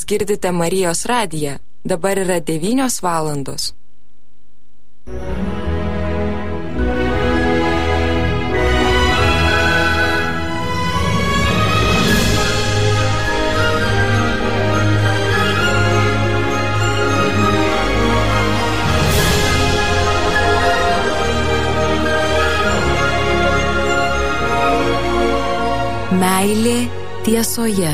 girdite Marijos radiją. Dabar yra 9 valandos. Meilė tiesoje.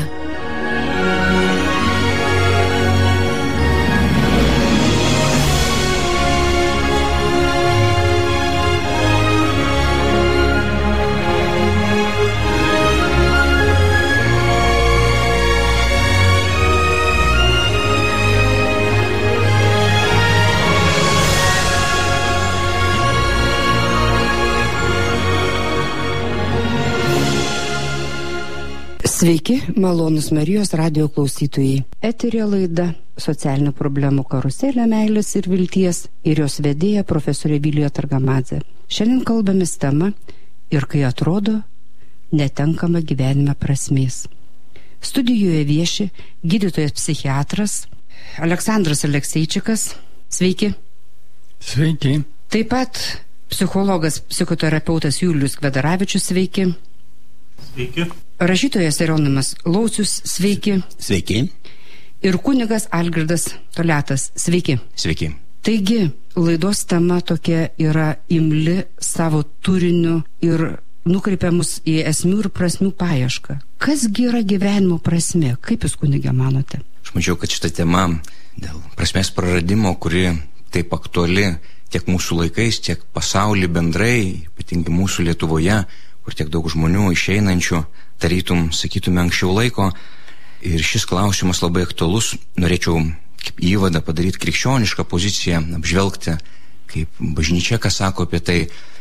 Sveiki, malonūs Marijos radijo klausytojai. Eteryje laida Socialinių problemų karuselė meilės ir vilties ir jos vedėja profesorė Vilija Targamadzė. Šiandien kalbamės tema ir kai atrodo netenkama gyvenime prasmės. Studijoje vieši gydytojas psichiatras Aleksandras Alekseičikas. Sveiki. Sveiki. Taip pat psichologas, psichoterapeutas Julius Kvedaravičius. Sveiki. Sveiki. Rašytojas Jeronimas Laucius. Sveiki. Sveiki. Ir kunigas Algirdas Toletas. Sveiki. Sveiki. Taigi, laidos tema tokia yra imli savo turiniu ir nukreipia mus į esmių ir prasmių paiešką. Kasgi yra gyvenimo prasmė? Kaip jūs, kunige, manote? Aš mačiau, kad šita tema dėl prasmės praradimo, kuri taip aktuali tiek mūsų laikais, tiek pasaulyje bendrai, ypatingai mūsų Lietuvoje, kur tiek daug žmonių išeinančių, tarytum, sakytume, anksčiau laiko. Ir šis klausimas labai aktualus. Norėčiau kaip įvadą padaryti krikščionišką poziciją, apžvelgti, kaip bažnyčia ką sako apie tai.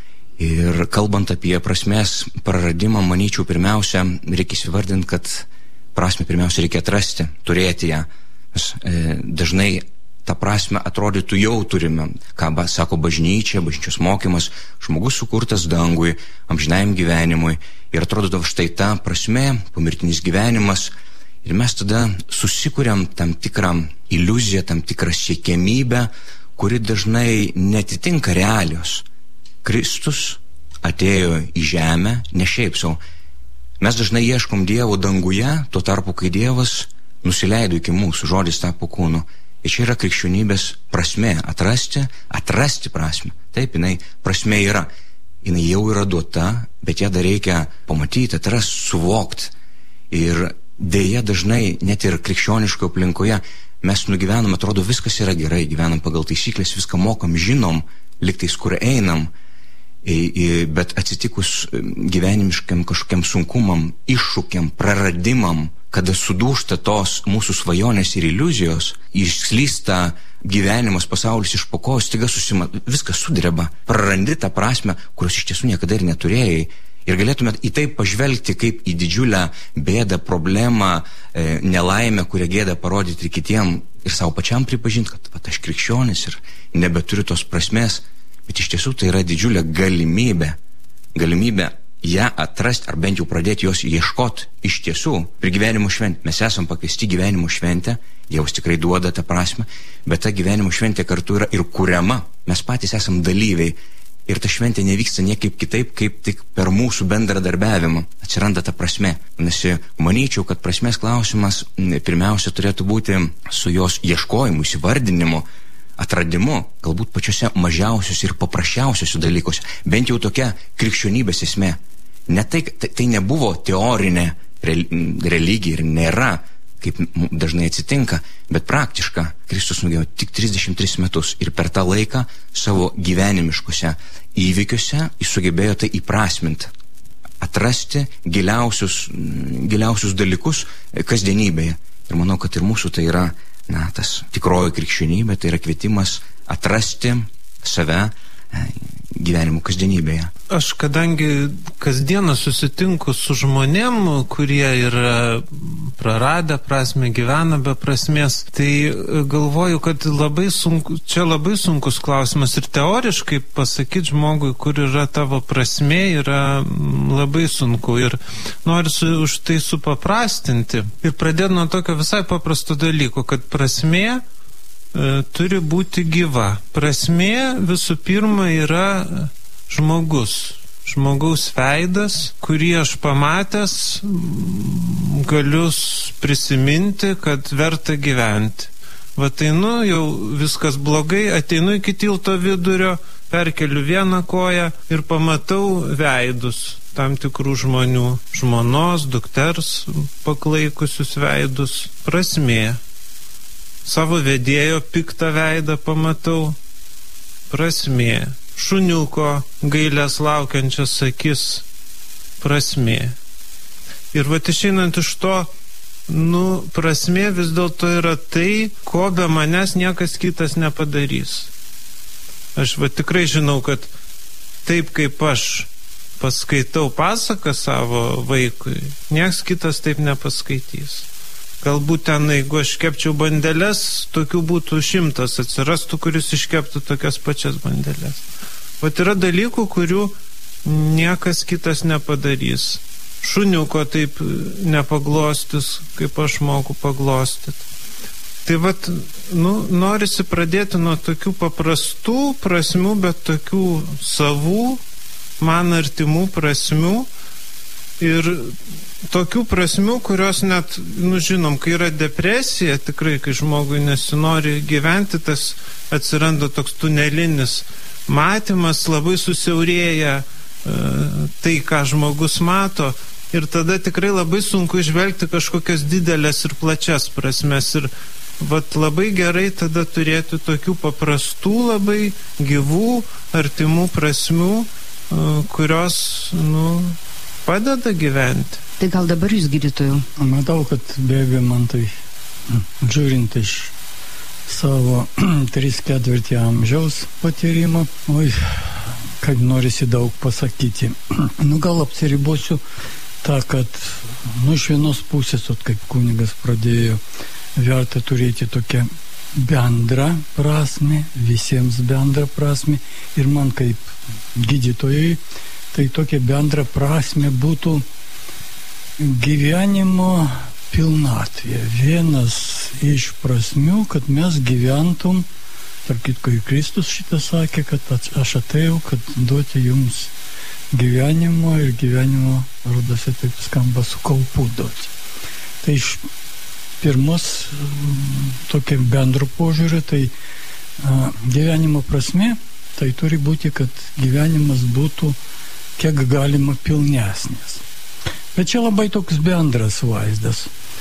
Ir kalbant apie prasmės praradimą, manyčiau, pirmiausia, reikia įsivardinti, kad prasmę pirmiausia reikia atrasti, turėti ją. Mes dažnai tą prasme atrodytų jau turime, ką sako bažnyčia, bažnyčios mokymas, žmogus sukurtas dangui, amžinajam gyvenimui. Ir atrodo, štai ta prasme, pomirtinis gyvenimas. Ir mes tada susikuriam tam tikrą iliuziją, tam tikrą siekiamybę, kuri dažnai netitinka realijos. Kristus atėjo į žemę, ne šiaip sau. Mes dažnai ieškom Dievo danguje, tuo tarpu, kai Dievas nusileido iki mūsų, žodis tapo kūnu. Ir čia yra krikščionybės prasmė, atrasti prasmę. Taip, jinai prasmė yra. Jinai jau yra duota, bet ją dar reikia pamatyti, atrasti, suvokti. Ir dėja dažnai, net ir krikščioniškoje aplinkoje, mes nugyvenam, atrodo, viskas yra gerai, gyvenam pagal taisyklės, viską mokam, žinom, liktais kur einam, bet atsitikus gyvenimiškiam kažkokiam sunkumam, iššūkiam, praradimam, kada sudūžta tos mūsų svajonės ir iliuzijos, išslysta gyvenimas, pasaulis iš po kojų, staiga viskas sudreba, prarandi tą prasmę, kurios iš tiesų niekada ir neturėjai. Ir galėtume į tai pažvelgti kaip į didžiulę bėdą, problemą, nelaimę, kurią gėda parodyti ir kitiem ir savo pačiam pripažinti, kad aš krikščionis ir nebeturiu tos prasmės. Bet iš tiesų tai yra didžiulė galimybė ją atrasti, ar bent jau pradėti jos ieškoti iš tiesų per gyvenimo šventę. Mes esam pakviesti gyvenimo šventę, Dievas tikrai duoda tą prasmę, bet ta gyvenimo šventė kartu yra ir kuriama. Mes patys esam dalyviai ir ta šventė nevyksta niekaip kitaip, kaip tik per mūsų bendradarbiavimą atsiranda ta prasmė. Nes manyčiau, kad prasmės klausimas pirmiausia turėtų būti su jos ieškojimu, įsivardinimu, atradimu, galbūt pačiuose mažiausiuose ir paprasčiausiuose dalykuose. Bent jau tokia krikščionybės esmė. Tai nebuvo teorinė religija ir nėra, kaip dažnai atsitinka, bet praktiška. Kristus nugyveno tik 33 metus ir per tą laiką savo gyvenimiškuose įvykiuose jis sugebėjo tai įprasminti, atrasti giliausius dalykus kasdienybėje. Ir manau, kad ir mūsų tai yra tas tikroji krikščionybė, tai yra kvietimas atrasti save gyvenimu kasdienybėje. Aš kadangi kasdieną susitinku su žmonėm, kurie yra praradę prasmę, gyvena be prasmės, tai galvoju, kad čia labai sunkus klausimas ir teoriškai pasakyti žmogui, kur yra tavo prasmė, yra labai sunku ir noriu už tai supaprastinti ir pradėti nuo tokio visai paprasto dalyko, kad prasmė turi būti gyva. Prasmė visų pirma yra žmogaus veidas, kurį aš pamatęs galiu prisiminti, kad verta gyventi. Va ateinu, jau viskas blogai, ateinu iki tilto vidurio, perkeliu vieną koją ir pamatau veidus tam tikrų žmonių, žmonos, dukters paklaikusius veidus. Prasmė. Savo vedėjo piktą veidą pamatau. Prasmė. Šuniuko gailės laukiančias akis. Prasmė. Ir vat išeinant iš to, prasmė vis dėlto yra tai, ko be manęs niekas kitas nepadarys. Aš tikrai žinau, kad taip kaip aš paskaitau pasaką savo vaikui, nieks kitas taip nepaskaitys. Galbūt ten, jeigu aš kepčiau bandeles, tokių būtų 100 atsirastų, kuris iškeptų tokias pačias bandeles. Vat yra dalykų, kurių niekas kitas nepadarys. Šuniuko taip nepaglostys, kaip aš moku paglostyti. Tai norisi pradėti nuo tokių paprastų prasmių, bet tokių savų, man artimų prasmių ir tokių prasmių, kurios net, žinom, kai yra depresija, tikrai, kai žmogui nesinori gyventi, tas atsiranda toks tunelinis matymas, labai susiaurėja tai, ką žmogus mato, ir tada tikrai labai sunku išvelgti kažkokias didelės ir plačias prasmes. Ir labai gerai tada turėti tokių paprastų, labai gyvų, artimų prasmių, kurios, padeda gyventi. Tai gal dabar jūs, gydytojų? Matau, kad be abejo man tai, žiūrint iš savo 3/4 amžiaus patyrimo, kaip norisi daug pasakyti. Gal apsiribosiu tą, kad iš vienos pusės, kaip kunigas pradėjo, verta turėti tokią bendrą prasmę, visiems bendrą prasmę, ir man kaip gydytojui, tai tokia bendra prasmė būtų gyvenimo pilnatvė. Vienas iš prasmių, kad mes gyventum, tarp kitko ir Kristus šitą sakė, kad aš atėjau, kad duoti jums gyvenimo, ir gyvenimo, rodosi, taip skamba, su kaupu duoti. Tai iš pirmos tokia bendro požiūrio, tai gyvenimo prasme, tai turi būti, kad gyvenimas būtų kiek galima pilnesnis. Bet čia labai toks bendras vaizdas.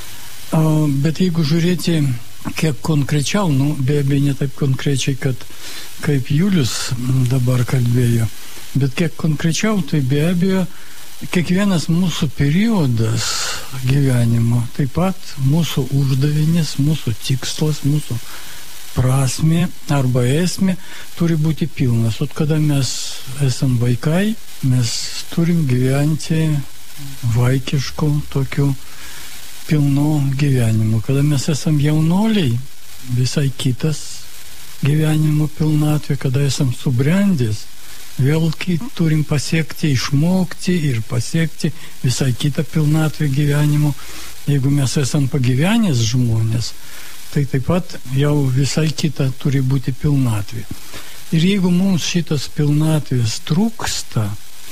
Bet jeigu žiūrėti kiek konkrečiau, be abejo ne taip konkrečiai, kad kaip Julius dabar kalbėjo, bet kiek konkrečiau, tai be abejo kiekvienas mūsų periodas gyvenimo, taip pat mūsų uždavinys, mūsų tikslas, mūsų prasmė arba esmė turi būti pilnas. O kada mes esam vaikai, mes turim gyventi vaikišku tokiu pilnu gyvenimu. Kada mes esam jaunoliai, visai kitas gyvenimo pilnatvė. Kada esam subrendęs, vėl turim pasiekti, išmokti ir pasiekti visai kitą pilnatvę gyvenimo. Jeigu mes esam pagyvenęs žmonės, tai taip pat jau visai kita turi būti pilnatvė. Ir jeigu mums šitas pilnatvės trūksta,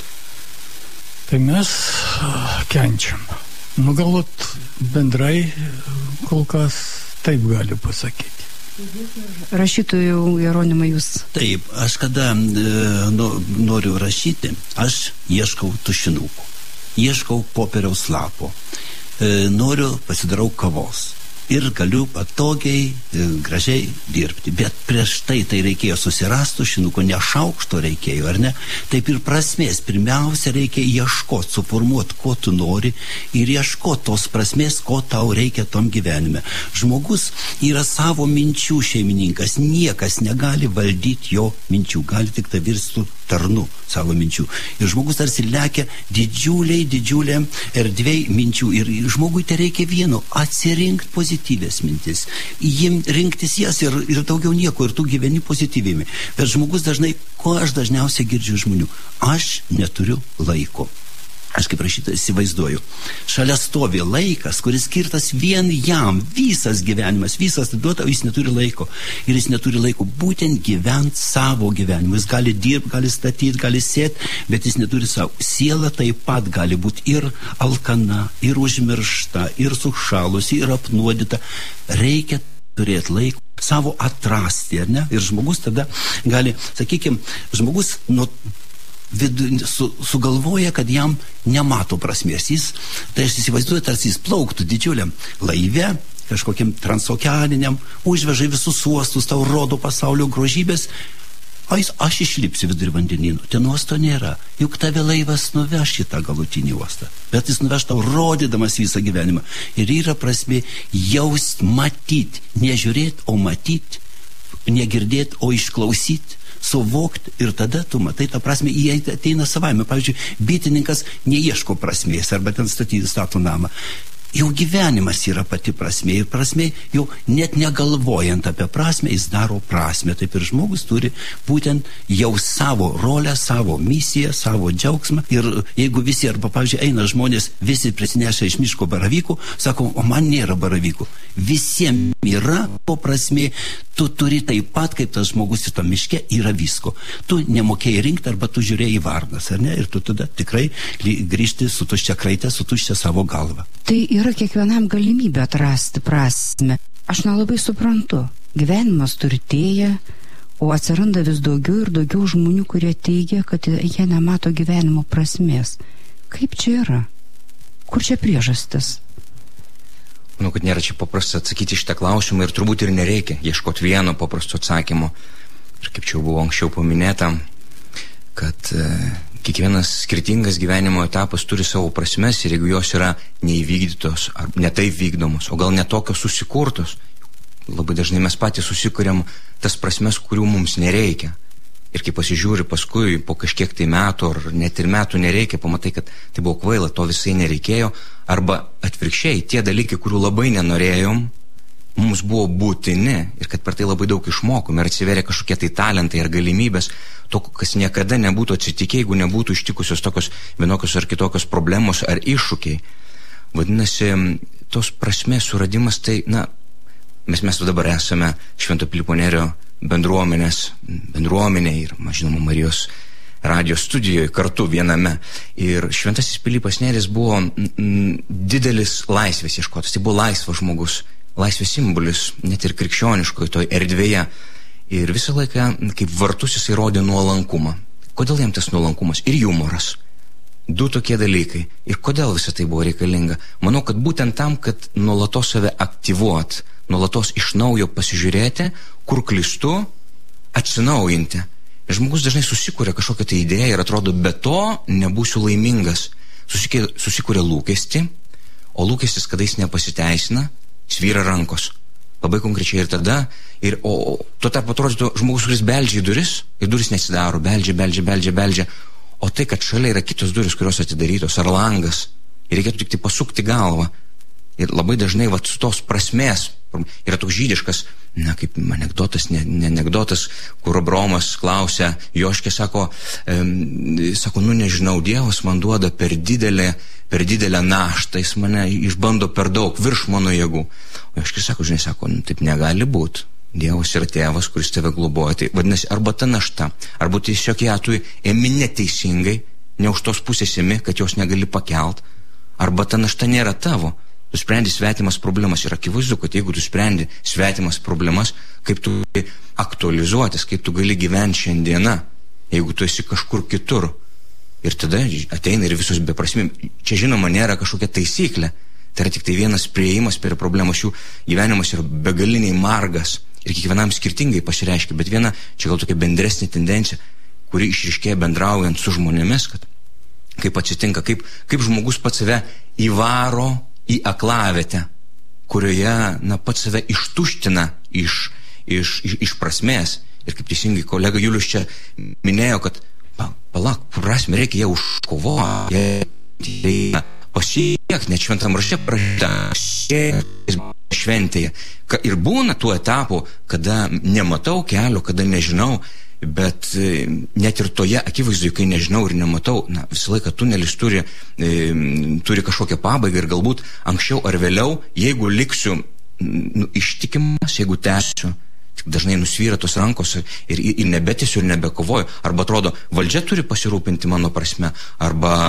tai mes kenčiam. Galbūt bendrai kol kas taip galiu pasakyti. Rašytojų Jeronimai, jūs? Taip, aš kada noriu rašyti, aš ieškau tušinukų, ieškau popieriaus lapo, noriu pasidarau kavos. Ir galiu patogiai, gražiai dirbti. Bet prieš tai reikėjo susirasti tušinuko, ne šaukšto reikėjo, ar ne? Taip ir prasmės. Pirmiausia, reikia ieškoti, suformuoti, ko tu nori, ir ieškoti tos prasmės, ko tau reikia tom gyvenime. Žmogus yra savo minčių šeimininkas. Niekas negali valdyti jo minčių. Gali tik tai virsti tarnu savo minčių. Ir žmogus tarsi lekia didžiulė erdvėj minčių. Ir žmogui tai reikia vieno - atsirinkti pozityvės mintis. Rinktis jas ir daugiau nieko, ir tu gyveni pozityvėmi. Bet žmogus dažnai, ko aš dažniausiai girdžiu žmonių, aš neturiu laiko. Aš kaip rašytojas įsivaizduoju, šalia stovi laikas, kuris skirtas vien jam, visas gyvenimas, visas duota, o jis neturi laiko. Ir jis neturi laiko būtent gyventi savo gyvenimą. Jis gali dirbti, gali statyti, gali sėti, bet jis neturi savo. Siela taip pat gali būti ir alkana, ir užmiršta, ir sušalusi, ir apnuodyta. Reikia turėti laiko savo atrasti, ar ne? Ir žmogus tada gali, sakykime, žmogus sugalvoja, kad jam nemato prasmės. Tai aš įsivaizduoju, tarsi jis plauktų didžiuliam laive, kažkokiam transokeaniniam, užveža visus uostus, tau rodo pasaulio grožybės, aš išlipsiu vidurį vandenynų. Ten uosto nėra. Juk tave laivas nuveš į tą galutinį uostą. Bet jis nuveš tau rodydamas visą gyvenimą. Ir yra prasmė jaust, matyti, nežiūrėti, o matyti, negirdėti, o išklausyti, suvokti, ir tada tu matai tą prasmę, jie ateina savaime. Pavyzdžiui, bitininkas neieško prasmės, arba ten stato namą. Jau gyvenimas yra pati prasmė, ir prasmė jau net negalvojant apie prasmę, jis daro prasmę. Taip ir žmogus turi būtent jau savo rolę, savo misiją, savo džiaugsmą. Ir jeigu visi, arba pavyzdžiui, eina žmonės, visi prisineša iš miško baravykų, sako, o man nėra baravykų. Visiems yra po prasmė, tu turi taip pat, kaip tas žmogus ir tam miške yra visko. Tu nemokėjai rinkti, arba tu žiūrėjai į varnas, ar ne? Ir tu tada tikrai grįžti su tuščia kraite, su tuščia savo galva. Tai yra kiekvienam galimybė atrasti prasmę. Aš nelabai suprantu. Gyvenimas turtėja, o atsiranda vis daugiau ir daugiau žmonių, kurie teigia, kad jie nemato gyvenimo prasmės. Kaip čia yra? Kur čia priežastis? Manau, kad nėra čia paprasta atsakyti šitą klausimą, ir turbūt ir nereikia ieškoti vieno paprasto atsakymo. Ir kaip čia buvo anksčiau paminėta, kad kiekvienas skirtingas gyvenimo etapas turi savo prasmes, ir jeigu jos yra neįvykdytos ar netaip vykdomos, o gal netokios susikurtos, labai dažnai mes patys susikuriam tas prasmes, kurių mums nereikia. Ir kai pasižiūri paskui po kažkiek tai metų, ar net ir metų nereikia, pamatai, kad tai buvo kvaila, to visai nereikėjo, arba atvirkščiai, tie dalykai, kurių labai nenorėjom, mums buvo būtini, ir kad per tai labai daug išmokom, ir atsiveria kažkokie tai talentai ar galimybės, to, kas niekada nebūtų atsitikę, jeigu nebūtų ištikusios tokios vienokios ar kitokios problemos ar iššūkiai. Vadinasi, tos prasmės suradimas, tai, mes dabar esame Švento Pilypo Nėrio bendruomenė ir, žinoma, Marijos radijo studijoje kartu viename. Ir Šventasis Pilypas Nėris buvo didelis laisvės ieškotas. Tai buvo laisvas žmogus, laisvės simbolis, net ir krikščioniškoje toj erdvėje. Ir visą laiką, kaip vartus, jisai rodė nuolankumą. Kodėl jam tas nuolankumas? Ir jumoras. Du tokie dalykai. Ir kodėl visą tai buvo reikalinga? Manau, kad būtent tam, kad nuolatos save aktyvuot, nuolatos iš naujo pasižiūrėti, kur klystu, atsinaujinti. Ir žmogus dažnai susikuria kažkokią tai idėją ir atrodo, be to nebūsiu laimingas. Susikuria lūkestį, o lūkestis, kada jis nepasiteisina, svyra rankos. Labai konkrečiai ir tada. O tuo tarp atrodytų žmogus, kuris beldžia į duris, ir duris nesidaro, beldžia. O tai, kad šalia yra kitos duris, kurios atidarytos, ar langas, ir reikėtų tik tai pasukti galvą. Ir labai dažnai su tos prasmės yra toks žydiškas, kaip anekdotas, ne anekdotas, kur Abromas klausia, Joškė sako, nežinau, Dievas man duoda per didelę naštą, jis mane išbando per daug, virš mano jėgų. O Joškė sako, taip negali būti. Dievas yra tėvas, kuris tave globoja. Tai vadinasi, arba ta našta, arba tiesiog ją tu ėmi neteisingai, ne už tos pusės ėmi, kad jos negali pakelt, arba ta našta nėra tavo. Tu sprendi svetimas problemas, ir akivaizdu, kad jeigu tu sprendi svetimas problemas, kaip tu gali aktualizuotis, kaip tu gali gyventi šiandieną, jeigu tu esi kažkur kitur. Ir tada ateina ir visos beprasmė. Čia, žinoma, nėra kažkokia taisyklė, tai yra tik tai vienas priėjimas prie problemos. Jų gyvenimas yra begaliniai margas ir kiekvienam skirtingai pasireiškia, bet viena, čia gal tokia bendresnė tendencija, kuri išryškėja bendraujant su žmonėmis, kad kaip atsitinka, kaip žmogus pats save įvaro į aklavietę, kurioje pats save ištuština iš prasmės. Ir kaip teisingai kolega Julius čia minėjo, kad palauk, prasme reikia ją užkovoti, pasiek, net šventam rašte prašyta, šventėje. Ir būna tų etapų, kada nematau kelio, kada nežinau, bet net ir toje akivaizdoje, kai nežinau ir nematau, visą laiką tunelis turi kažkokią pabaigą ir galbūt anksčiau ar vėliau, jeigu liksiu ištikimas, jeigu tęsiu, tik dažnai nusvyra tos rankos ir nebetęsiu ir nebekovoju. Arba atrodo, valdžia turi pasirūpinti mano prasme, arba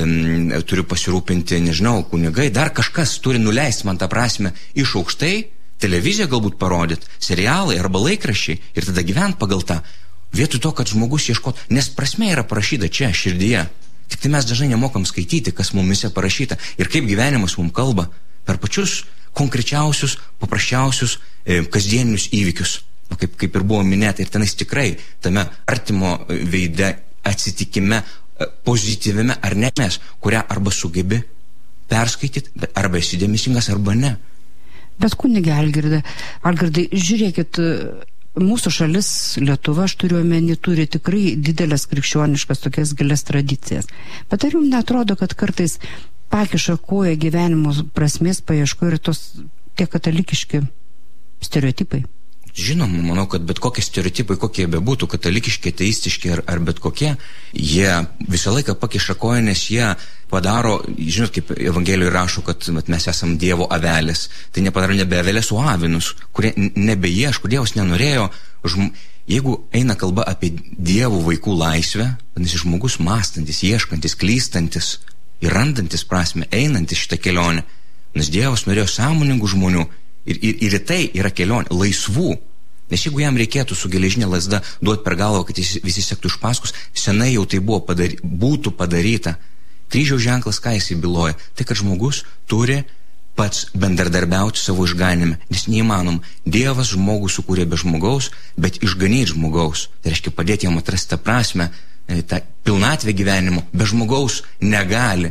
turiu pasirūpinti, nežinau, kunigai, dar kažkas turi nuleisti man tą prasme iš aukštai, televiziją galbūt parodyti, serialai arba laikraščiai ir tada gyvent pagal tą. Vietoj to, kad žmogus ieškot, nes prasme yra parašyta čia, širdyje. Tik tai mes dažnai nemokam skaityti, kas mumise parašyta ir kaip gyvenimas mums kalba per pačius konkrečiausius, paprasčiausius kasdieninius įvykius, kaip ir buvo minėta, ir tenais tikrai tame artimo veide atsitikime, pozityviame ar ne mes, kurią arba sugebi perskaityti, arba esi dėmesingas, arba ne. Bet kunige Algirdai, žiūrėkit, mūsų šalis, Lietuva, aš turiu omeny, turi tikrai didelės krikščioniškas tokias gilias tradicijas. Bet ar jums neatrodo, kad kartais pakiša koją gyvenimo prasmės paieško ir tos tie katalikiški stereotipai? Žinoma, manau, kad bet kokie stereotipai, kokie bebūtų, katalikiški, ateistiški ar bet kokie, jie visą laiką pakiša koją, nes jie padaro, žinot, kaip Evangelijoje rašo, kad mes esam Dievo avelės. Tai nepadaro nebe avelės, o avinus, kurie nebeieško, Dievas nenorėjo. Jeigu eina kalba apie Dievo vaikų laisvę, vadinasi, žmogus mąstantis, ieškantis, klystantis ir randantis prasme, einantis šitą kelionę, nes Dievas norėjo sąmoningų žmonių ir tai yra kelionė, laisvų. Nes jeigu jam reikėtų su geležinė lazda duoti per galvą, kad visi sektų iš paskos, senai jau tai būtų padaryta. Kryžiaus ženklas, ką jisai byloja, tai kad žmogus turi pats bendradarbiauti savo išganime, nes neįmanom. Dievas žmogų sukūrė be žmogaus, bet išganyti žmogaus. Tai reiškia padėti jam atrasti tą prasme, tą pilnatvę gyvenimo. Be žmogaus negali.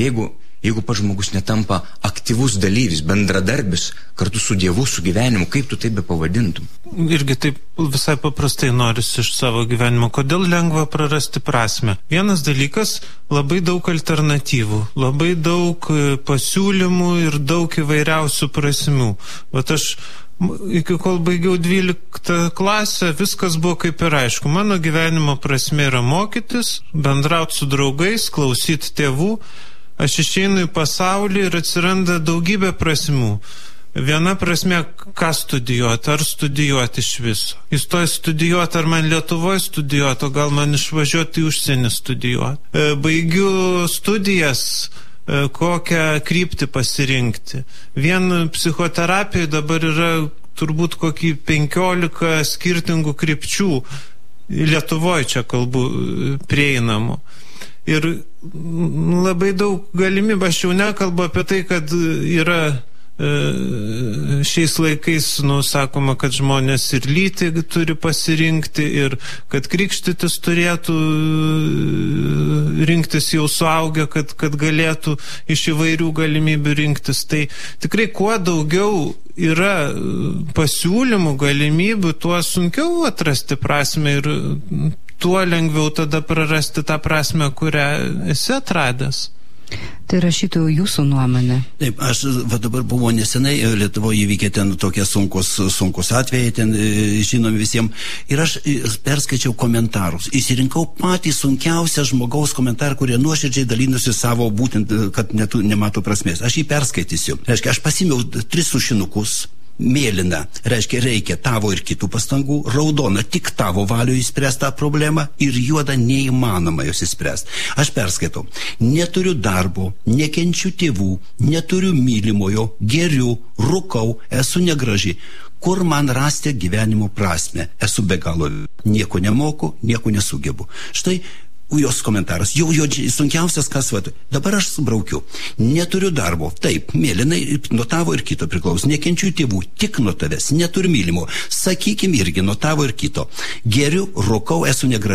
Jeigu pats žmogus netampa aktyvus dalyvis, bendradarbis kartu su Dievu, su gyvenimu, kaip tu tai be pavadintum? Irgi taip visai paprastai norisi iš savo gyvenimo. Kodėl lengva prarasti prasme? Vienas dalykas, labai daug alternatyvų, labai daug pasiūlymų ir daug įvairiausių prasmių. Vat aš iki kol baigiau 12 klasę, viskas buvo kaip ir aišku. Mano gyvenimo prasmė yra mokytis, bendrauti su draugais, klausyti tėvų. Aš išeinu į pasaulį ir atsiranda daugybė prasmių. Viena prasme, ką studijuoti, ar studijuoti iš viso. Įstoji studijuoti, ar man Lietuvoje studijuoti, o gal man išvažiuoti į užsienį studijuoti. Baigiu studijas, kokią kryptį pasirinkti. Vien psichoterapijoje dabar yra turbūt kokį 15 skirtingų krypčių. Lietuvoje čia kalbu prieinamų. Ir labai daug galimybių, aš jau nekalbu apie tai, kad yra šiais laikais, sakoma, kad žmonės ir lytį turi pasirinkti ir kad krikštytis turėtų rinktis jau suaugę, kad galėtų iš įvairių galimybių rinktis. Tai tikrai kuo daugiau yra pasiūlymų, galimybių, tuo sunkiau atrasti prasmę ir tuo lengviau tada prarasti tą prasme, kurią esi atradęs. Tai rašytojų jūsų nuomonė. Taip, aš dabar buvo nesenai Lietuvoje įvykė ten tokie sunkus atvejai, ten žinom visiems. Ir aš perskaičiau komentarus. Įsirinkau patį sunkiausią žmogaus komentarą, kurie nuoširdžiai dalinosi savo būtent, kad nemato prasmės. Aš jį perskaitysiu. Reiškia, aš pasimiau 3 tušinukus. Mėlyna, reiškia, reikia tavo ir kitų pastangų, raudona, tik tavo valioje išspręsta problemą ir juoda, neįmanoma jos išspręsti. Aš perskaitau, neturiu darbo, nekenčiu tėvų, neturiu mylimojo, geriu, rūkau, esu negraži. Kur man rasti gyvenimo prasmę? Esu be galo, nieko nemoku, nieko nesugebu. Štai jos komentaras, jau sunkiausias kas va. Dabar aš subraukiu. Neturiu darbo. Taip, mėlynai, nuo tavo ir kito priklauso. Nekenčiu tėvų, tik nuo tavęs. Neturiu mylimo. Sakykim irgi nuo tavo ir kito. Geriu, rūkau, esu negraži.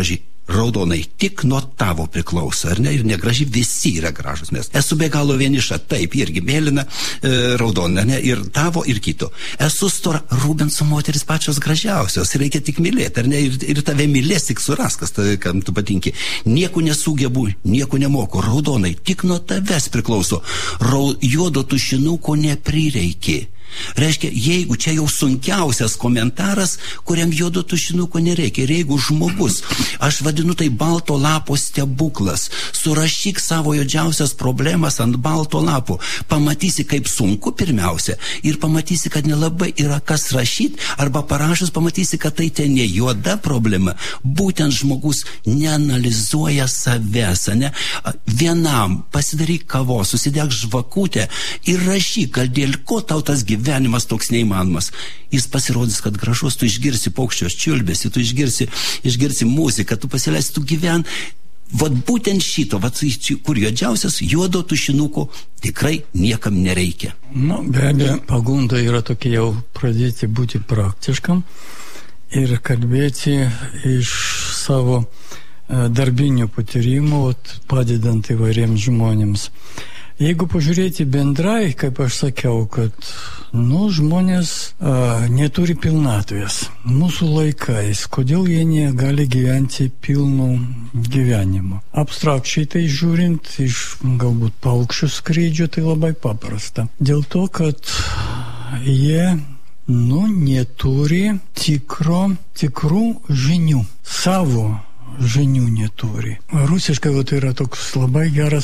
raudonai tik nuo tavo priklauso, ar ne? Ir negraži, visi yra gražus. Mes esu be galo vieniša, taip, irgi mėlyna, raudona, ne? Ir tavo, ir kito. Esu stora, Rubenso moteris pačios gražiausios, reikia tik mylėti, ar ne? Ir tave mylės, tik suras, kas kam tu patinki. Nieko nesugebu, nieko nemoku, raudonai tik nuo tavęs priklauso. Juodo tušinuko neprireikė. Reiškia, jeigu čia jau sunkiausias komentaras, kuriam juodo tušinuko nereikia. Ir jeigu žmogus, aš vadinu tai balto lapo stebuklas, surašyk savo juodžiausias problemas ant balto lapo, pamatysi, kaip sunku pirmiausia, ir pamatysi, kad nelabai yra kas rašyti, arba parašus pamatysi, kad tai ten ne juoda problema. Būtent žmogus neanalizuoja savęs, ne? Vienam pasidaryk kavos, susidėk žvakutę ir rašyk, kad dėl ko tau tas gyvenimas toks neįmanomas. Jis pasirodys, kad gražus, tu išgirsi paukščios čiulbėsi, tu išgirsi muziką, tu pasileisi, tu gyven. Vat būtent šito, kur juodžiausias, juodo tušinuko tikrai niekam nereikia. Be abejo, pagunda yra tokia jau pradėti būti praktiškam ir kalbėti iš savo darbinio patyrimo, padedant įvairiems žmonėms. Jeigu pažiūrėti bendrai, kaip aš sakiau, kad žmonės neturi pilnatvės. Mūsų laikais, kodėl jie negali gyventi pilnu gyvenimu? Abstrakčiai tai žiūrint, iš galbūt paukščių skrydžio, tai labai paprasta. Dėl to, kad jie neturi tikrų žinių, savo žinių neturi. Rusiškai tai yra toks labai geras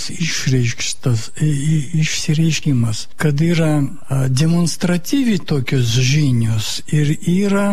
išsireiškimas, kad yra demonstratyviai tokios žinios ir yra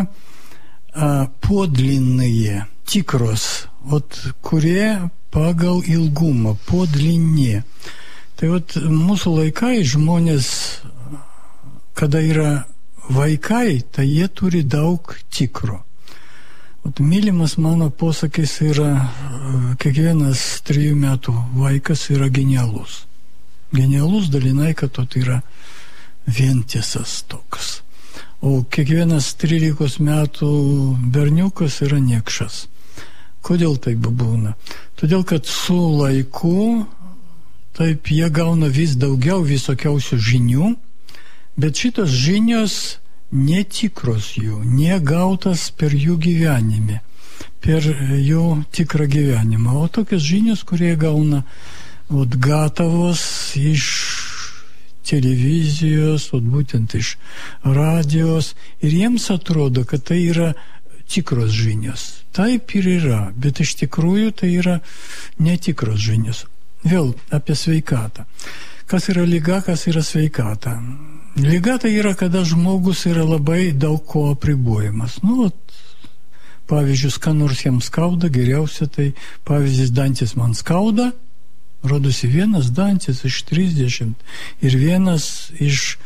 podlinные, tikros, kurie pagal ilgumą, podlinė. Tai mūsų laikai žmonės, kada yra vaikai, tai jie turi daug tikro. Mylimas mano posakis yra, kiekvienas 3 metų vaikas yra genialus. Genialus dalinai, kad yra vientisas toks. O kiekvienas 13 metų berniukas yra niekšas. Kodėl taip būna? Todėl, kad su laiku taip jie gauna vis daugiau visokiausių žinių, bet šitos žinios netikros jų, negautas per jų gyvenime, per jų tikrą gyvenimą. O tokios žinios, kurie gauna gatavos iš televizijos, būtent iš radijos, ir jiems atrodo, kad tai yra tikros žinios. Taip ir yra, bet iš tikrųjų tai yra netikros žinios. Vėl apie sveikatą. Kas yra liga, kas yra sveikata? Liga tai yra, kada žmogus yra labai daug ko apribojimas. Pavyzdžiui, ką nors jam skauda, geriausia tai pavyzdys, dantis man skauda, rodosi vienas dantis iš 30 ir vienas iš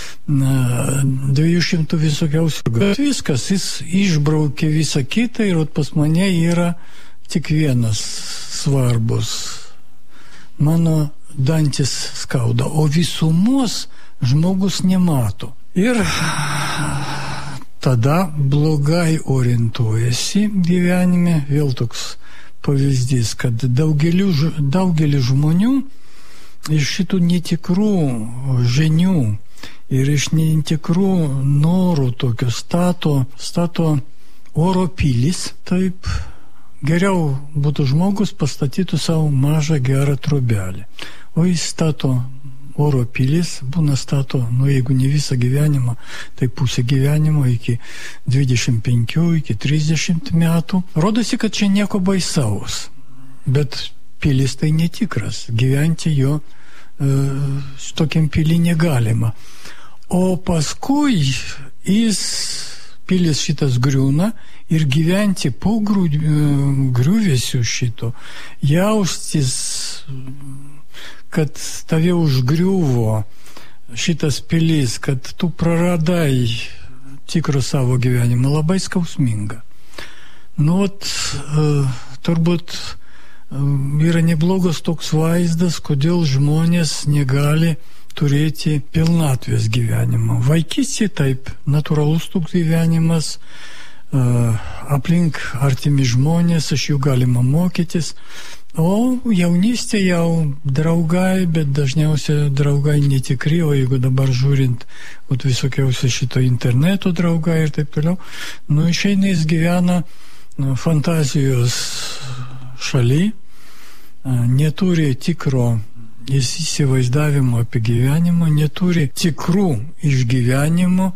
200 visokiausių. Bet viskas, jis išbraukė visą kitą ir pas mane yra tik vienas svarbus. Mano dantis skauda, o visumos žmogus nemato. Ir tada blogai orientuojasi gyvenime. Vėl toks pavyzdys, kad daugelį žmonių iš šitų netikrų žinių ir iš netikrų norų tokio stato oro pilis. Taip geriau būtų žmogus pastatytų savo mažą gerą trobelę. O jis stato oro pilis, būna stato, jeigu ne visą gyvenimą, tai pusę gyvenimo iki 25, iki 30 metų. Rodosi, kad čia nieko baisaus, bet pilis tai netikras, gyventi jo tokiam pilį negalima. O paskui pilis šitas griūna ir gyventi po griuvėsių šito, jaustis, kad tave užgriuvo šitas pilis, kad tu praradai tikrą savo gyvenimą, labai skausminga. Turbūt yra neblogas toks vaizdas, kodėl žmonės negali turėti pilnatvės gyvenimą. Vaikystė taip, natūralus toks gyvenimas, aplink artimi žmonės, iš jų galima mokytis. O jaunystė jau draugai, bet dažniausiai draugai netikri, o jeigu dabar žiūrint visokiausia šito interneto draugai ir taip toliau, išeina jis gyvena fantazijos šaly, neturi tikro įsivaizdavimo apie gyvenimą, neturi tikrų išgyvenimų,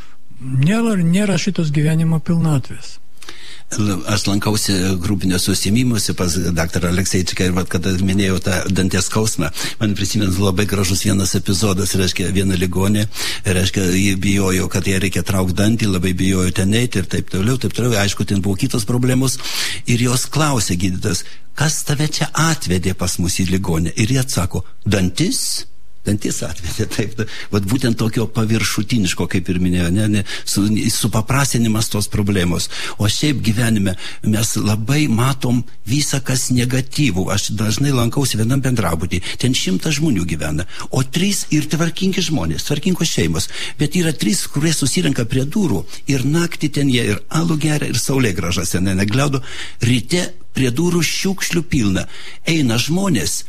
nėra šitos gyvenimo pilnatvės. Aš lankausi grupinėse užsiėmimuose pas daktarą Alekseičiką ir kada minėjau tą danties skausmą, man prisimenu labai gražus vienas epizodas, reiškia, viena ligonė, reiškia, jie bijojo, kad jie reikia traukti dantį, labai bijojo ten eiti ir taip toliau, aišku, ten buvo kitos problemos ir jos klausė gydytas, kas tave čia atvedė pas mus į ligonę? Ir jie atsako, dantis atvedė, taip, vat būtent tokio paviršutiniško, kaip ir minėjo, supaprastinimas tos problemos. O šiaip gyvenime mes labai matom visą, kas negatyvų. Aš dažnai lankausi vienam bendrabutį, ten 100 žmonių gyvena, o 3 ir tvarkingi žmonės, tvarkingos šeimos, bet yra 3, kurie susirenka prie durų ir naktį ten jie ir alų geria, ir saulė gražas, negliaudo, ryte prie durų šiukšlių pilna. Eina žmonės,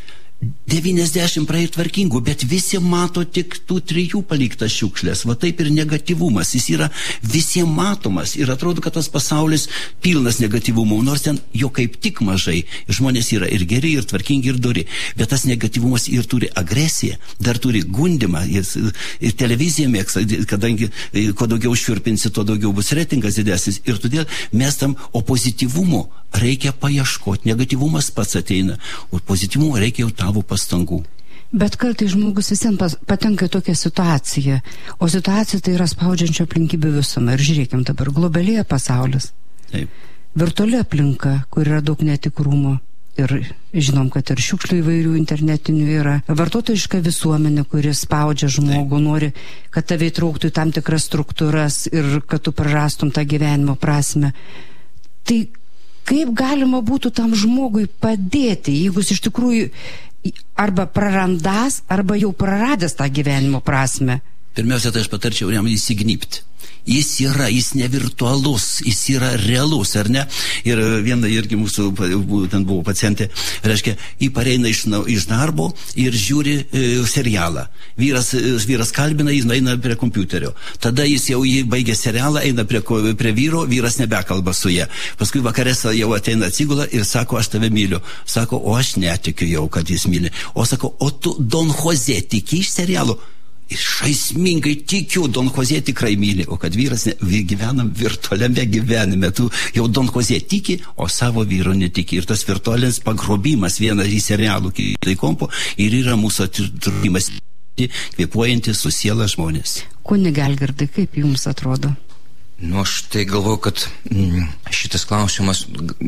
90 praėjo tvarkingų, bet visi mato tik tų 3 paliktas šiukšlės. Va taip ir negatyvumas, jis yra visiems matomas ir atrodo, kad tas pasaulis pilnas negatyvumų, nors ten jo kaip tik mažai. Žmonės yra ir geri, ir tvarkingi, ir dori. Bet tas negatyvumas ir turi agresiją, dar turi gundimą, ir televiziją mėgsta, kadangi kuo daugiau švirpinsi, tuo daugiau bus reitingas didesnis. Ir todėl mes tam opozityvumo reikia paieškoti. Negatyvumas pats ateina, o pozityvumo reikia jau tavo pastangų. Bet kartai žmogus visiems patenka į tokią situaciją, o situacija tai yra spaudžiančio aplinkybių visumą. Ir žiūrėkim dabar, globalėja pasaulis. Taip. Virtuali aplinka, kur yra daug netikrumo. Ir žinom, kad ir šiukšlių įvairių internetinių yra. Vartotojiška visuomenė, kuris spaudžia žmogų, nori, kad tave įtrauktų į tam tikras struktūras ir kad tu prarastum tą gyvenimo prasmę. Tai kaip galima būtų tam žmogui padėti, jeigu jis iš tikrųjų arba prarandas, arba jau praradęs tą gyvenimo prasmę? Pirmiausia, tai aš patarčiau jam įsignybti. Jis ne virtualus, jis yra realus, ar ne? Ir viena irgi mūsų, ten buvo pacientė, reiškia, jį pareina iš darbo ir žiūri serialą. Vyras kalbina, jis eina prie kompiuterio. Tada jis jau baigė serialą, eina prie vyro, vyras nebekalba su ja. Paskui vakarės jau ateina atsigula ir sako, aš tave myliu. Sako, o aš netikiu jau, kad jis myli. O sako, o tu Don Jose tiki iš serialo? Žaismingai tikiu, Don Jose tikrai myli, o kad vyras gyvenam virtualiame gyvenime, tu jau Don Jose tiki, o savo vyro netiki. Ir tas virtualinis pagrobimas vienas į serialų į kompo ir yra mūsų atradimas, kvėpuojantis su siela žmonės. Kunige Algirdai, kaip jums atrodo? Aš tai galvoju, kad šitas klausimas,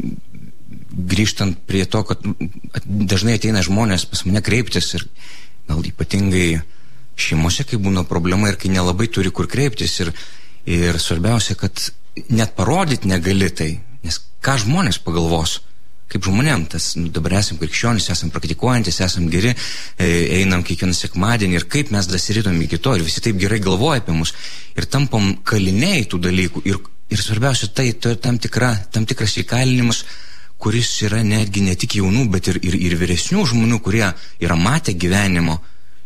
grįžtant prie to, kad dažnai ateina žmonės pas mane kreiptis ir gal ypatingai šeimose, kai būna problema ir kai nelabai turi kur kreiptis ir svarbiausia, kad net parodyti negali tai, nes ką žmonės pagalvos, kaip žmonėm, dabar esam krikščionys, esam praktikuojantis, esam geri, einam kiekvieną sekmadienį ir kaip mes dasirytum iki to ir visi taip gerai galvoja apie mus ir tampam kaliniai tų dalykų ir svarbiausia, tai tam tikras įkalinimas, kuris yra netgi ne tik jaunų, bet ir vyresnių žmonių, kurie yra matę gyvenimo.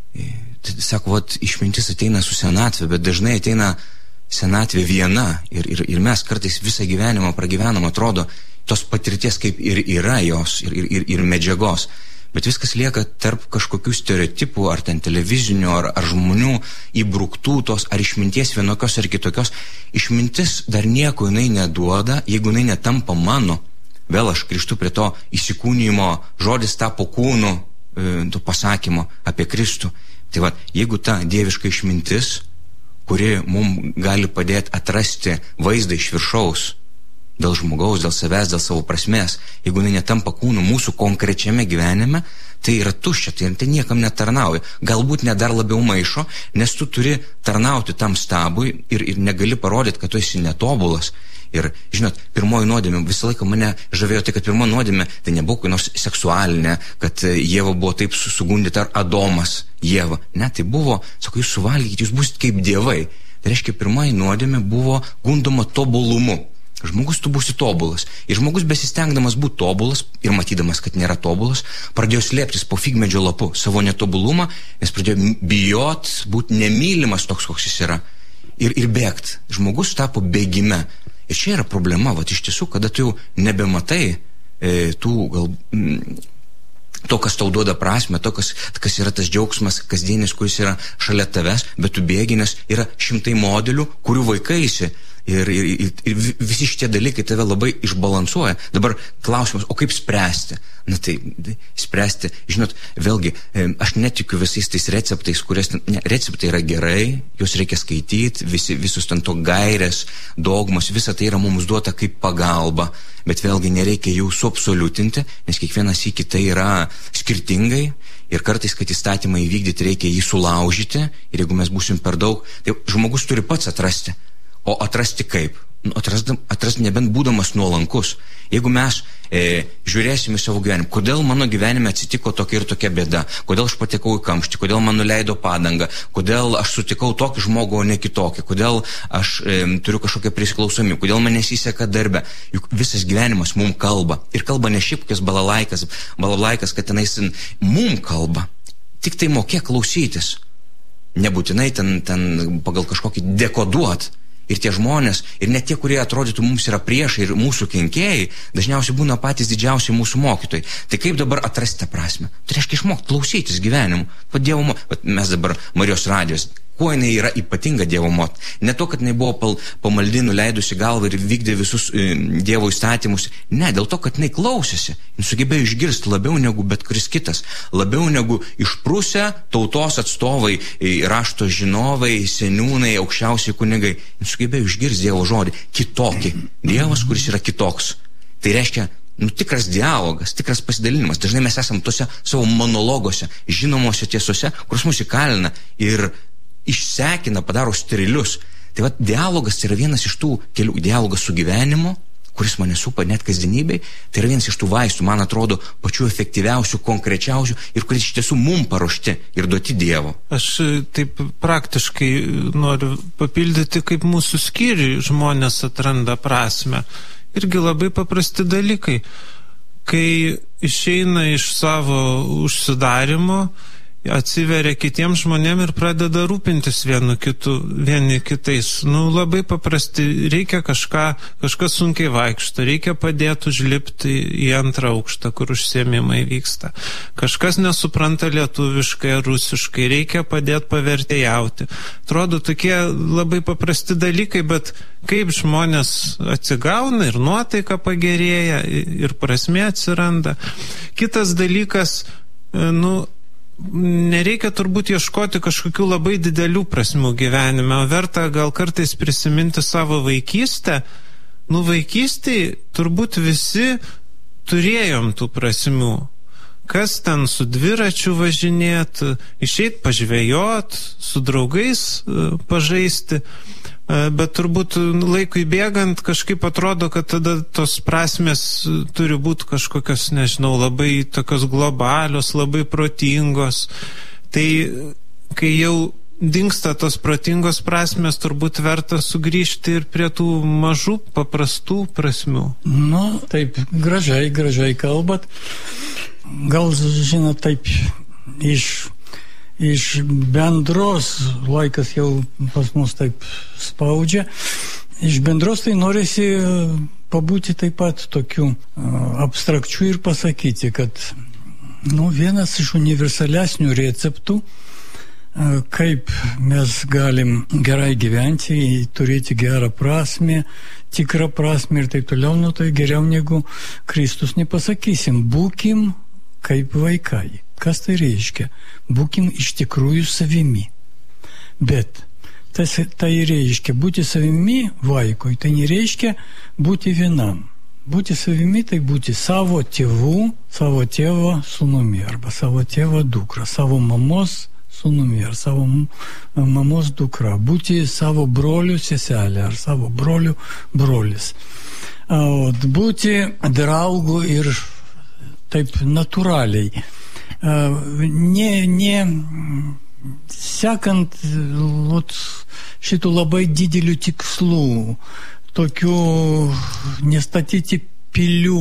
Sako, išmintis ateina su senatvė, bet dažnai ateina senatvė viena ir mes kartais visą gyvenimą pragyvenam, atrodo, tos patirties kaip ir yra jos ir medžiagos, bet viskas lieka tarp kažkokių stereotipų, ar ten televizinių, ar žmonių įbruktų tos, ar išminties vienokios ar kitokios. Išmintis dar nieko jinai neduoda, jeigu jinai netampa mano. Vėl aš grįžtu prie to įsikūnijimo, žodis tapo kūnu, to pasakymo apie Kristų. Tai va, jeigu ta dieviška išmintis, kuri mums gali padėti atrasti vaizdą iš viršaus, dėl žmogaus, dėl savęs, dėl savo prasmės, jeigu jinai netampa kūnu mūsų konkrečiame gyvenime, tai yra tuščia, tai niekam netarnauja. Galbūt net dar labiau maišo, nes tu turi tarnauti tam stabui ir negali parodyti, kad tu esi netobulas. Ir, žinot, pirmoji nuodėmė, visą laiką mane žavėjo tai, kad pirmoji nuodėmė tai nebuvo kai nors seksualinė, kad Ieva buvo taip sugundyta, ar Adomas Ieva. Ne, tai buvo, sako, jūs suvalgykite, jūs būsit kaip dievai. Tai reiškia, pirmoji nuodėmė buvo gundoma tobulumu. Žmogus tu būsi tobulas. Ir žmogus besistengdamas būti tobulas ir matydamas, kad nėra tobulas, pradėjo slėptis po figmedžio lapu savo netobulumą, nes pradėjo bijot, būti nemylimas toks, koks jis yra. Ir bėgti. Žmogus tapo bėgime. Ir čia yra problema, iš tiesų, kada tu jau nebematai to, kas tau duoda prasmę, to, kas yra tas džiaugsmas kasdienis, kuris yra šalia tavęs, bet tu bėgi, nes yra šimtai modelių, kurių vaikaisi. Ir visi šitie dalykai tave labai išbalansuoja. Dabar klausimas, o kaip spręsti? Na tai spręsti, žinot, vėlgi, aš netikiu visais tais receptais, receptai yra gerai, juos reikia skaityti, visus ten to gairės, dogmos, visa tai yra mums duota kaip pagalba, bet vėlgi nereikia jų suabsoliutinti, nes kiekvienas į kitą yra skirtingai ir kartais, kad įstatymą įvykdyti, reikia jį sulaužyti ir jeigu mes būsim per daug, tai žmogus turi pats atrasti. O atrasti kaip? Atrasti nebent būdamas nuolankus. Jeigu mes žiūrėsim į savo gyvenimą, kodėl mano gyvenime atsitiko tokia ir tokia bėda, kodėl aš patekau į kamštį, kodėl man nuleido padangą, kodėl aš sutikau tokį žmogų, o ne kitokį, kodėl aš turiu kažkokią priklausomybę, kodėl man nesiseka darbe. Juk visas gyvenimas mum kalba. Ir kalba ne šiaip kokias balalaikas, kad tenais mum kalba. Tik tai mokėk klausytis. Nebūtinai ten pagal kažkokį dekoduot. Ir tie žmonės, ir net tie, kurie atrodytų mums yra priešai ir mūsų kenkėjai, dažniausiai būna patys didžiausi mūsų mokytojai. Tai kaip dabar atrasti tą prasmę? Tai reiškia išmokti klausytis gyvenimu. Mes dabar Marijos radijos, kuo jinai yra ypatinga Dievo motina? Ne to, kad jinai buvo pamaldinų leidusi galvą ir vykdė visus Dievo įstatymus. Ne, dėl to, kad jinai klausėsi. Jis sugebėjo išgirsti labiau negu bet kuris kitas. Labiau negu išprusę tautos atstovai, rašto žinovai, seniūnai, aukščiausiai kunigai. Jis sugebėjo išgirsti Dievo žodį. Kitokį. Dievas, kuris yra kitoks. Tai reiškia, tikras dialogas, tikras pasidalinimas. Dažnai mes esam tose savo monologose, žinomose tiesose, kuris mus įkalina ir išsekina, padaro sterilius. Tai dialogas yra vienas iš tų kelių. Dialogas su gyvenimu, kuris mane supa net kasdienybėj, tai yra vienas iš tų vaistų, man atrodo, pačių efektyviausių, konkrečiausių ir kuris iš tiesų mum paruošti ir duoti Dievo. Aš taip praktiškai noriu papildyti, kaip mūsų skyriui žmonės atranda prasmę. Irgi labai paprasti dalykai. Kai išeina iš savo užsidarimo, atsiveria kitiems žmonėms ir pradeda rūpintis vieni kitais. Labai paprasti, reikia kažkas sunkiai vaikšto, reikia padėti užlipti į antrą aukštą, kur užsiėmimai vyksta. Kažkas nesupranta lietuviškai ar rusiškai, reikia padėti pavertėjauti. Atrodo, tokie labai paprasti dalykai, bet kaip žmonės atsigauna ir nuotaika pagerėja, ir prasmė atsiranda. Kitas dalykas, nereikia turbūt ieškoti kažkokių labai didelių prasmių gyvenime, verta gal kartais prisiminti savo vaikystę. Vaikystėj turbūt visi turėjom tų prasmių. Kas ten su dviračiu važinėt, išeit pažvejot, su draugais pažaisti. Bet turbūt laikui bėgant kažkaip atrodo, kad tada tos prasmės turi būti kažkokios, labai tokios globalios, labai protingos. Tai kai jau dingsta tos protingos prasmės, turbūt verta sugrįžti ir prie tų mažų, paprastų prasmių. Taip, gražiai kalbat. Gal, žinot, taip iš bendros, laikas jau pas mus taip spaudžia, iš bendros tai norisi pabūti taip pat tokių abstrakčių ir pasakyti, kad vienas iš universalesnių receptų, kaip mes galim gerai gyventi, turėti gerą prasmę, tikrą prasmę ir taip toliau, tai geriau negu Kristus nepasakysim. Būkim kaip vaikai. Kas tai reiškia? Būkim iš tikrųjų savimi. Bet tai reiškia būti savimi vaikui, tai nereiškia būti vienam. Būti savimi tai būti savo tėvų, savo tėvo sūnumi arba savo tėvo dukra, savo mamos sūnumi ar savo mamos dukra, būti savo brolių seselė ar savo brolių brolis. Būti draugų ir taip natūraliai. Ne sekant šitų labai didelių tikslų, tokių, nestatyti pilių,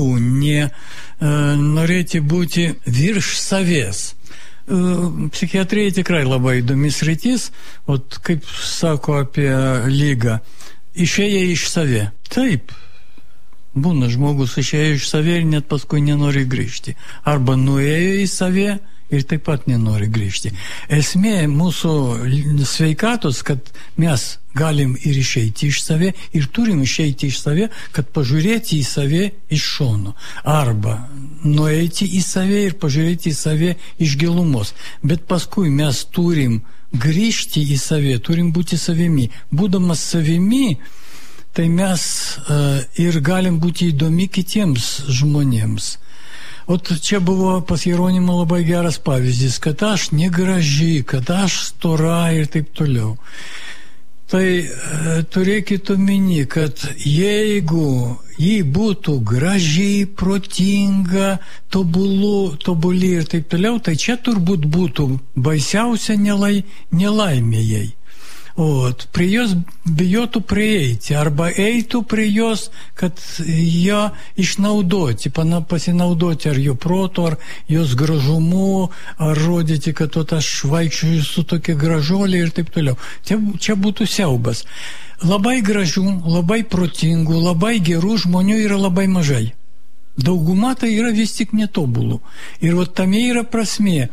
norėti būti virš savęs. Psichiatrija tikrai labai įdomis sritis, kaip sako apie lygą, išėję iš save. Taip, būna žmogus išėjo iš save ir net paskui nenori grįžti. Arba nuėjo į save ir taip pat nenori grįžti. Esmė mūsų sveikatos, kad mes galim ir išeiti iš save, ir turim išeiti iš save, kad pažiūrėti į save iš šono. Arba nueiti į save ir pažiūrėti į save iš gilumos. Bet paskui mes turim grįžti į save, turim būti savimi. Būdamas savimi, tai mes ir galim būti įdomi kitiems žmonėms. Čia buvo pas Jeronimą labai geras pavyzdys, kad aš negraži, kad aš stora ir taip toliau. Tai turėkit omeny, kad jeigu ji būtų graži, protinga, tobuli ir taip toliau, tai čia turbūt būtų baisiausia nelaimė jai. Prie jos bijotų prieiti, arba eitų prie jos, kad ją išnaudoti, pasinaudoti ar jo proto, ar jos gražumu, ar rodyti, kad aš vaikščioju su tokia gražuolė ir taip toliau. Čia būtų siaubas. Labai gražių, labai protingų, labai gerų žmonių yra labai mažai. Dauguma tai yra vis tik netobulų. Ir tame yra prasmė.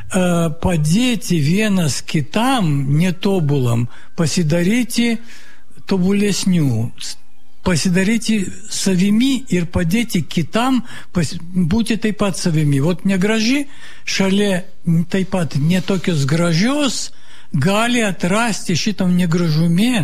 Padėti vienas kitam netobulam, pasidaryti tobulesnių, pasidaryti savimi ir padėti kitam būti taip pat savimi. Negraži, šalia taip pat netokios gražios, gali atrasti šitam negražume,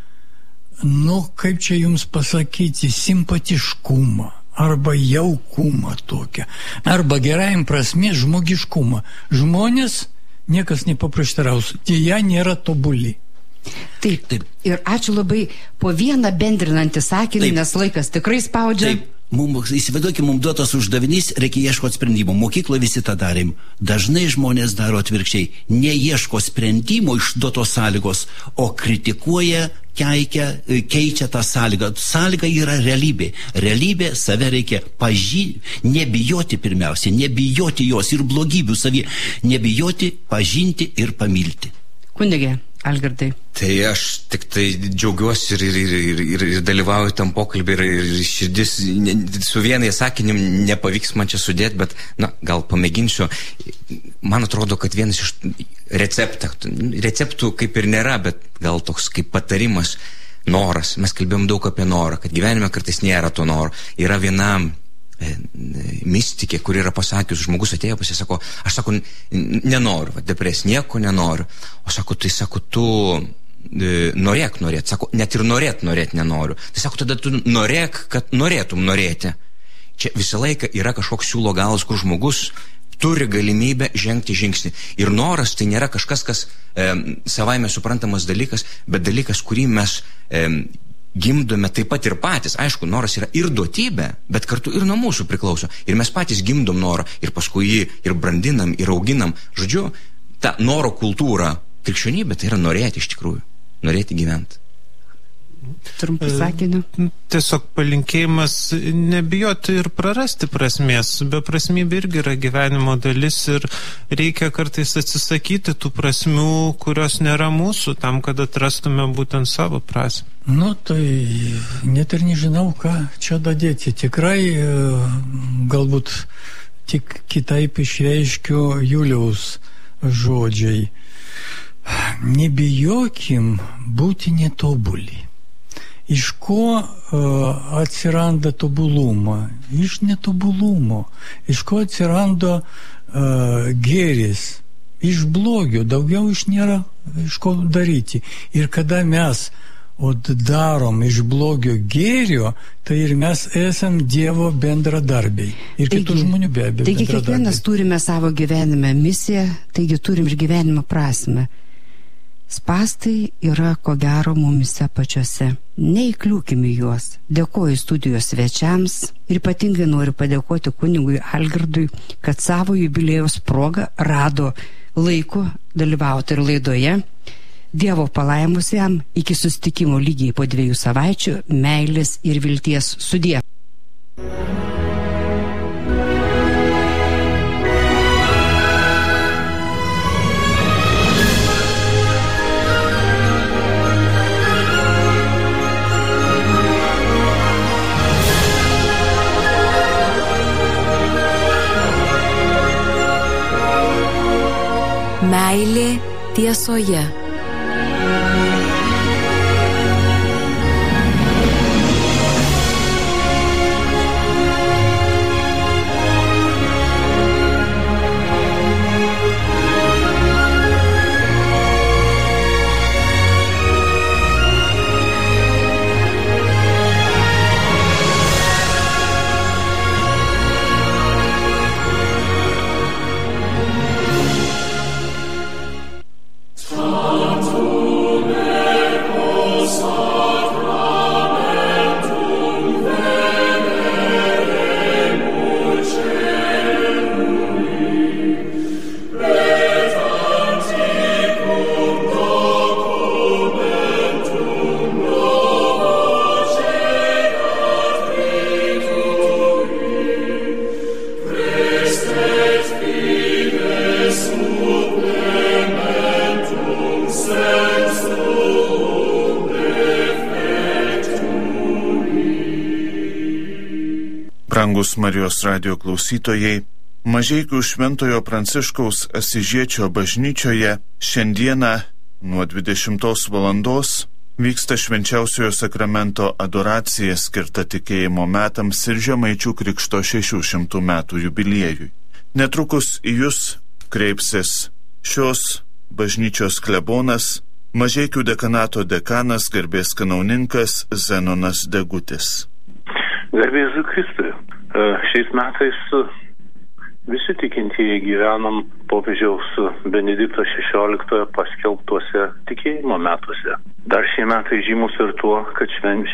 kaip čia jums pasakyti, simpatiškumą. Arba jaukumą tokią, arba gerajam prasme žmogiškumą. Žmonės, niekas nepaprieštaraus, jie nėra tobuli. Taip. Ir ačiū labai po vieną bendrinantį sakinį, nes laikas tikrai spaudžia. Taip. Įsivaizduokime, mums duotas uždavinys, reikia ieškoti sprendimo. Mokykloje visi tą darėm. Dažnai žmonės daro atvirkščiai. Neieško sprendimo iš duotos sąlygos, o kritikuoja, keičia tą sąlygą. Sąlyga yra realybė. Realybė, save reikia nebijoti pirmiausia, nebijoti jos ir blogybių savie, nebijoti, pažinti ir pamilti. Kunigė Algirdai. Tai aš tik tai džiaugiuosi ir dalyvauju tam pokalbį ir širdis su vienai sakinim nepavyks man čia sudėti, bet gal pamėginsiu. Man atrodo, kad vienas iš receptų kaip ir nėra, bet gal toks kaip patarimas, noras. Mes kalbėjom daug apie norą, kad gyvenime kartais nėra to noro. Yra viena mistikė, kuri yra pasakius, žmogus atėjo pas ją, sako, aš nenoriu, depresija, nieko nenoriu. O sako, tai sako, tu norėt, sako, net ir norėt nenoriu. Tai sako, tada tu norėk, kad norėtum norėti. Čia visą laiką yra kažkoks siūlo galas, kur žmogus turi galimybę žengti žingsnį. Ir noras tai nėra kažkas, kas savaime suprantamas dalykas, bet dalykas, kurį mes gimdome taip pat ir patys. Aišku, noras yra ir duotybė, bet kartu ir nuo mūsų priklauso. Ir mes patys gimdom norą ir paskui jį ir brandinam, ir auginam. Žodžiu, ta noro kultūra, krikščionybė, tai yra norėti iš tikrųjų. Norėti gyventi. Trumpą sakinį. Tiesiog palinkėjimas nebijoti ir prarasti prasmės. Beprasmybė irgi yra gyvenimo dalis ir reikia kartais atsisakyti tų prasmių, kurios nėra mūsų, tam, kad atrastume būtent savo prasmę. Tai net ir nežinau, ką čia dadėti. Tikrai galbūt tik kitaip išreiškiu Juliaus žodžiai. Nebijokim būti netobuli. Iš ko atsiranda tobulumą? Iš netobulumo. Iš ko atsiranda gėris? Iš blogio. Daugiau nėra iš ko daryti. Ir kada mes darom iš blogio gėrio, tai ir mes esam Dievo bendradarbiai. Ir kitų žmonių be abejo. Taigi kiekvienas turime savo gyvenime misiją, taigi turim ir gyvenimo prasmę. Spastai yra ko gero mumise pačiuose. Neįkliūkime juos. Dėkoju studijos svečiams ir ypatingai noriu padėkoti kunigui Algirdui, kad savo jubiliejaus proga rado laiko dalyvauti ir laidoje. Dievo palaimus jam, iki susitikimo lygiai po 2 savaičių, meilės ir vilties sudie. Meilė tiesoje. Brangus Marijos radijo klausytojai, Mažeikių Šventojo Pranciškaus Asyžiečio bažnyčioje šiandieną nuo 20 valandos vyksta Švenčiausiojo sakramento adoracija skirta tikėjimo metams ir Žemaičių Krikšto 600 metų jubiliejui. Netrukus į jūs kreipsis šios bažnyčios klebonas, Mažeikių dekanato dekanas, garbės kanauninkas Zenonas Degutis. Garbė Jėzui Kristui. Šiais metais visi tikintieji gyvenam popiežiaus Benedikto XVI paskelbtuose tikėjimo metuose. Dar šie metai žymus ir tuo, kad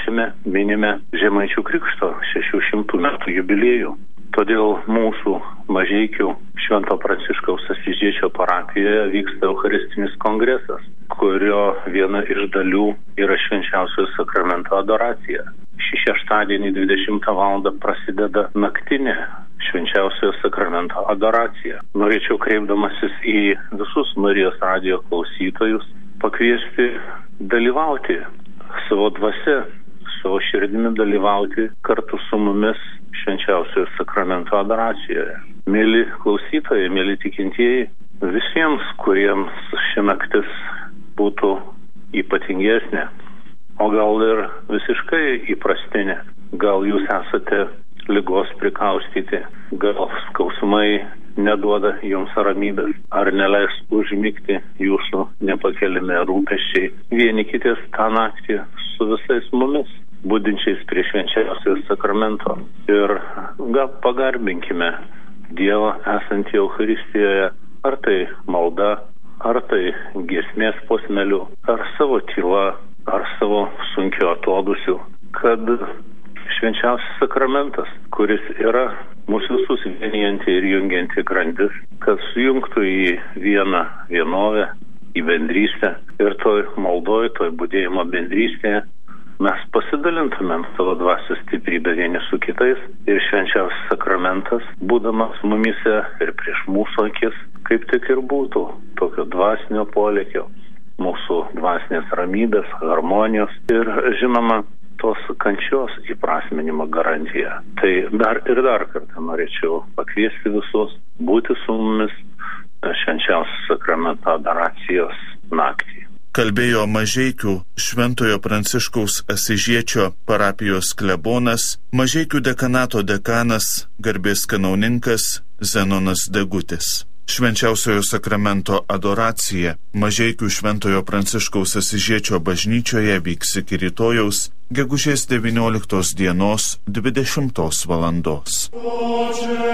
minime Žemaičių Krikšto 600 metų jubiliejų. Todėl mūsų Mažeikių Švento Pranciškaus Asyžiečio parapijoje vyksta Eucharistinis kongresas, kurio viena iš dalių yra Švenčiausiojo sakramento adoracija. Šį šeštadienį 20 val. Prasideda naktinė Švenčiausiojo sakramento adoracija. Norėčiau, kreipdamasis į visus Marijos radijo klausytojus, pakviesti dalyvauti savo dvasia, savo širdimi dalyvauti kartu su mumis Švenčiausiojo sakramento adoracijoje. Mėly klausytojai, mėly tikintieji, visiems, kuriems ši naktis būtų ypatingesnė, o gal ir visiškai įprastinė. Gal jūs esate ligos prikaustyti, gal skausmai neduoda jums ramybės, ar neleis užmigti jūsų nepakelimi rūpesčiai vieni kitės tą naktį su visais mumis, budinčiais prie Švenčiausiojo sakramento. Ir gal pagarbinkime Dievą esantį Eucharistijoje, ar tai malda, ar tai giesmės posmeliu, ar savo tyla, ar savo sunkio atodusiu, kad Švenčiausias sakramentas, kuris yra mūsų visus vienijanti ir jungianti grandis, kad sujungtų į vieną vienovę, į bendrystę, ir toj maldoj, toj budėjimo bendrystėje mes pasidalintumėm savo dvasios stiprybę vieni su kitais, ir Švenčiausias sakramentas, būdamas mumise ir prieš mūsų akis, kaip tik ir būtų tokio dvasinio polėkio, mūsų dvasinės ramybės, harmonijos ir, žinoma, tos kančios įprasminimo garantija. Tai dar ir dar kartą norėčiau pakviesti visus būti su mumis Švenčiausio sakramento adoracijos naktį. Kalbėjo Mažeikių Šventojo Pranciškaus Asyžiečio parapijos klebonas, Mažeikių dekanato dekanas, garbės kanauninkas Zenonas Degutis. Švenčiausiojo sakramento adoracija Mažeikių Šventojo Pranciškaus Asyžiečio bažnyčioje vyks iki rytojaus, gegužės 19 dienos 20 valandos.